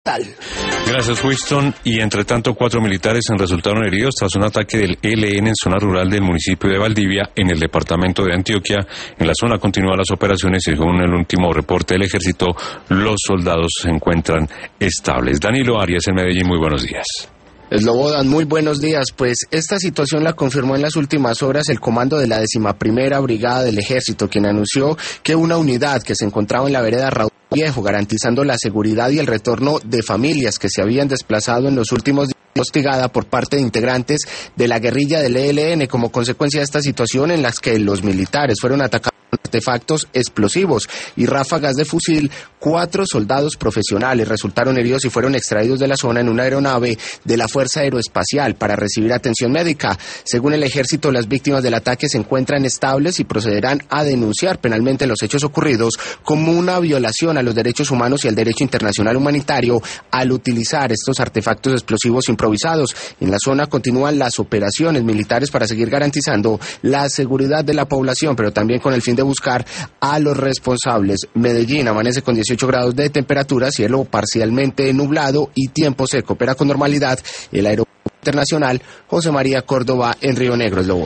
Tal. Gracias, Winston. Y entre tanto, 4 militares resultaron heridos tras un ataque del ELN en zona rural del municipio de Valdivia, en el departamento de Antioquia. En la zona continúan las operaciones y según el último reporte del ejército, los soldados se encuentran estables. Danilo Arias en Medellín, muy buenos días. Slobodan, muy buenos días. Pues esta situación la confirmó en las últimas horas el comando de la 11ª Brigada del Ejército, quien anunció que una unidad que se encontraba en la vereda Raúl Viejo, garantizando la seguridad y el retorno de familias que se habían desplazado en los últimos días, hostigada por parte de integrantes de la guerrilla del ELN como consecuencia de esta situación en las que los militares fueron atacados con artefactos explosivos y ráfagas de fusil. 4 soldados profesionales resultaron heridos y fueron extraídos de la zona en una aeronave de la Fuerza Aeroespacial para recibir atención médica. Según el ejército, las víctimas del ataque se encuentran estables y procederán a denunciar penalmente los hechos ocurridos como una violación a los derechos humanos y al derecho internacional humanitario al utilizar estos artefactos explosivos improvisados. En la zona continúan las operaciones militares para seguir garantizando la seguridad de la población, pero también con el fin de buscar a los responsables. Medellín amanece con 18 grados de temperatura, cielo parcialmente nublado y tiempo seco. Opera con normalidad el aeropuerto internacional José María Córdoba en Río Negro.